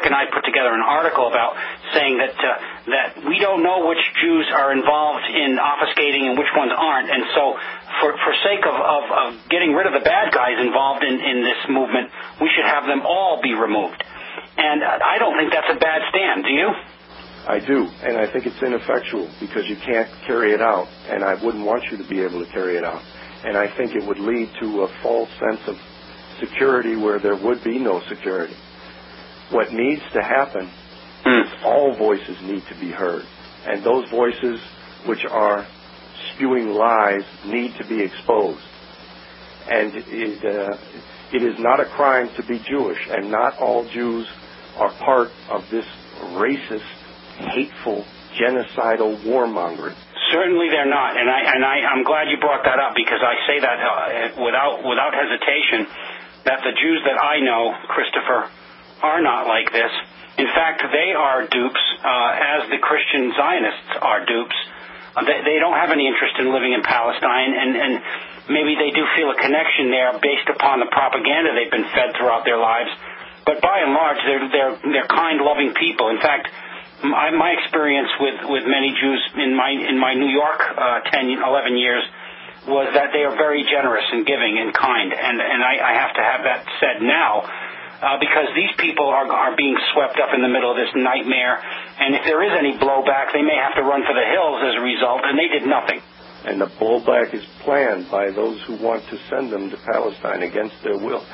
Eric and I put together an article about saying that we don't know which Jews are involved in obfuscating and which ones aren't. And so for sake of getting rid of the bad guys involved in this movement, we should have them all be removed. And I don't think that's a bad stand. Do you? I do, and I think it's ineffectual because you can't carry it out, and I wouldn't want you to be able to carry it out. And I think it would lead to a false sense of security where there would be no security. What needs to happen is all voices need to be heard, and those voices which are spewing lies need to be exposed. And it is not a crime to be Jewish, and not all Jews are part of this racist, hateful, genocidal warmongering. Certainly they're not, and I'm glad you brought that up because I say that without hesitation that the Jews that I know, Christopher, are not like this. In fact, they are dupes, as the Christian Zionists are dupes. They don't have any interest in living in Palestine, and maybe they do feel a connection there based upon the propaganda they've been fed throughout their lives. But by and large, they're kind, loving people. In fact, my experience with many Jews in my New York 11 years was that they are very generous and giving and kind, and I have to have that said now because these people are being swept up in the middle of this nightmare, and if there is any blowback, they may have to run for the hills as a result, and they did nothing. And the blowback is planned by those who want to send them to Palestine against their will.